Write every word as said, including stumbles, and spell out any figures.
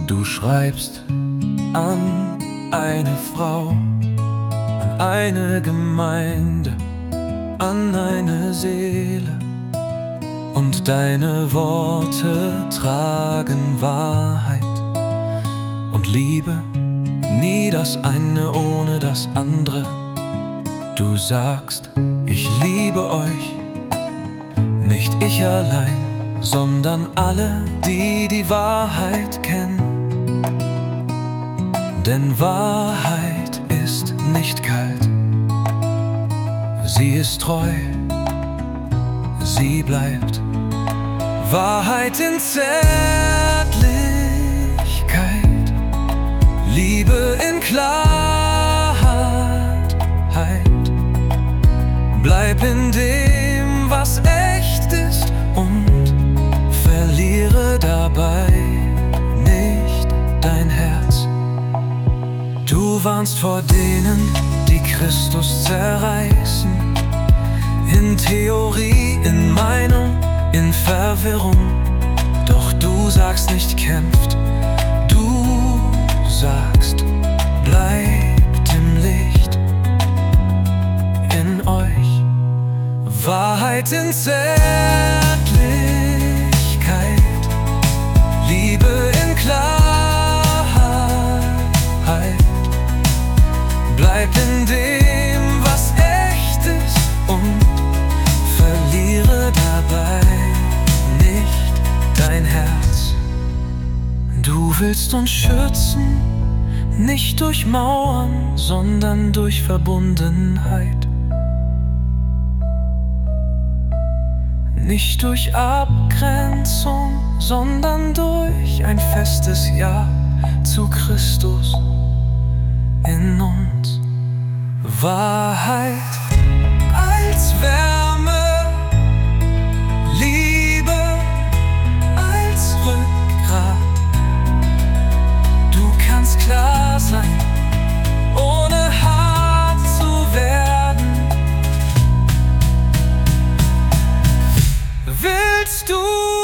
Du schreibst an eine Frau, an eine Gemeinde, an eine Seele, und deine Worte tragen Wahrheit und Liebe, nie das eine ohne das andere. Du sagst, ich liebe euch, nicht ich allein, sondern alle, die die Wahrheit kennen. Denn Wahrheit ist nicht kalt, sie ist treu, sie bleibt. Wahrheit in Zärtlichkeit, Liebe in Klarheit. Bleib in dem, was echt ist, und verliere dabei nicht dein Herz. Du warnst vor denen, die Christus zerreißen, in Theorie, in Meinung, in Verwirrung. Doch du sagst nicht kämpft, du sagst bleibt im Licht in euch. Wahrheit in Zärtlichkeit, Liebe in Klarheit. Bleib in dem, was echt ist, und verliere dabei nicht dein Herz. Du willst uns schützen, nicht durch Mauern, sondern durch Verbundenheit. Nicht durch Abgrenzung, sondern durch ein festes Ja zu Christus in uns. Wahrheit als Wärme, Liebe als Rückgrat. Du kannst klar sein, ohne hart zu werden. Willst du